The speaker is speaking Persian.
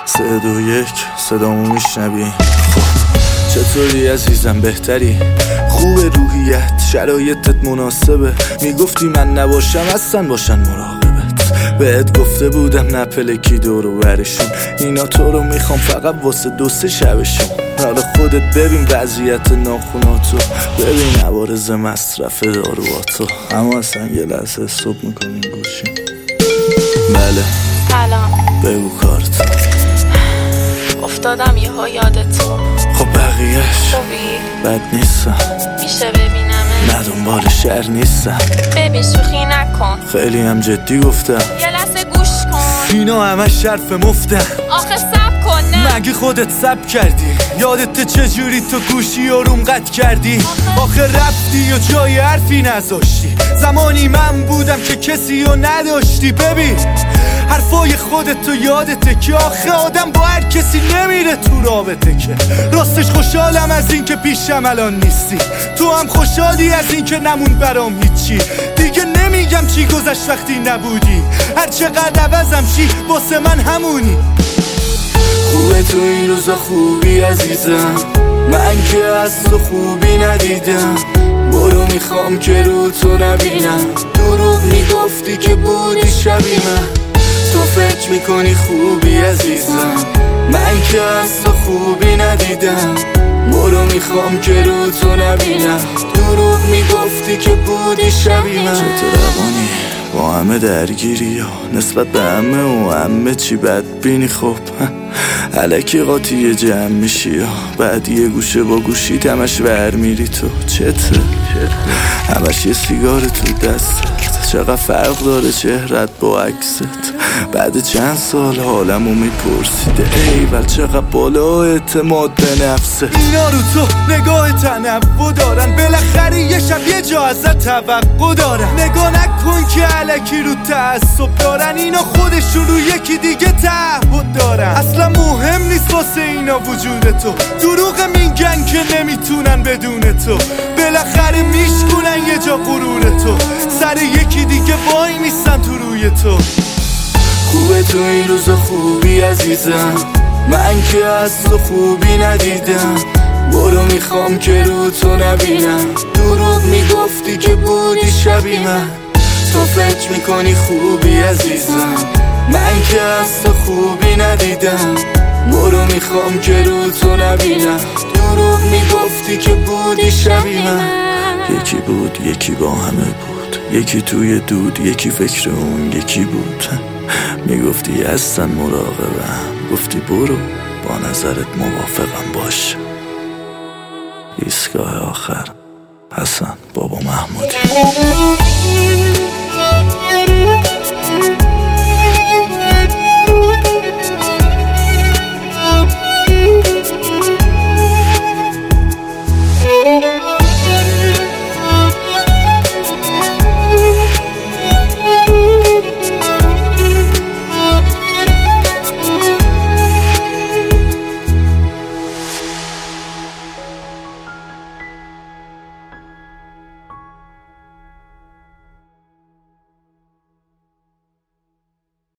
3 2 1 صدامو میشنوی؟ چطوری عزیزم؟ بهتری؟ خوب روحیت؟ شرایطت مناسبه؟ میگفتی من نباشم اصلا باشن مراقبت. بهت گفته بودم نپلکی دور و برشون، اینا تو رو میخوام فقط واسه 2-3 شبشون. حالا خودت ببین وضعیت ناخوناتو، ببین عوارض مصرف دارواتو. اما اصلا یه لحظه استوب میکنیم گوشیم. بله سلام، بگو کارت. افتادم یهو یادتون. خب بقیهش خوبی؟ بد نیستم، میشه ببینمه؟ نه دنبال شهر نیستم. ببین شوخی نکن، خیلی هم جدی گفتم. یه لحظه گوش کن. اینا همش شرف مفته. آخه سب کن. نه مگه خودت سب کردی؟ یادت چجوری تو گوشی آروم قطع کردی؟ آخه رفتی و جای حرفی نذاشتی. زمانی من بودم که کسی رو نداشتی. ببین حرفای خودت و یادته که آخه آدم با هر کسی نمیره تو رابطه. که راستش خوشحالم از این که پیشم الان نیستی، تو هم خوشحالی از این که نمون برام هیچی. دیگه نمیگم چی گذشت وقتی نبودی، هر چقدر عوضم شی واسه من همونی. خوبه تو این روزا خوبی عزیزم، من که از تو خوبی ندیدم. برو میخوام که رو تو نبینم، دروغ میگفتی که بودی شبیه من. تو فکر میکنی خوبی عزیزم، من که از تو خوبی ندیدم. برو میخوام که رو تو نبینم، دروغ میگفتی که بودی شبیه من. چطور روانی با همه درگیری ها نسبت به همه و همه چی بدبینی؟ خب الکی قاطی جمع میشی ها، بعد یه گوشه با گوشی همش ور میری. تو چته؟ همش یه سیگار تو دستت. چقدر فرق داره چهرت با عکست؟ بعد چند سال حالمو میپرسیده ایول چقدر بالا اعتماد به نفسه. اینا رو تو نگاه تنوع دارن، بالاخره یه شب یه جا ازت توقع دارن. نگاه نکن که الکی رو تعصب دارن، اینا خودشون رو یکی دیگه تعهد دارن. اصلا مهم نیست واسه اینا وجود تو، دروغ میگن که نمیتونن بدون تو. بالاخره میشکنن یه جا غرور تو، سر یکی دیگه وای میستن تو روی تو. خوبه تو این روزا خوبی عزیزم، من که از تو خوبی ندیدم. برو میخوام که رو تو نبینم، دروغ میگفتی که بودی شبیه من. تو فکر میکنی خوبی عزیزم، من که از تو خوبی ندیدم. برو میخوام که رو تو نبینم، دروغ میگفتی که بودی شبیه من. یکی بود یکی با همه بود، یکی توی دود یکی فکر اون یکی بود. میگفتی هستن مراقبم، گفتی برو با نظرت موافقم باش. ایستگاه آخر حسن بابا محمودی.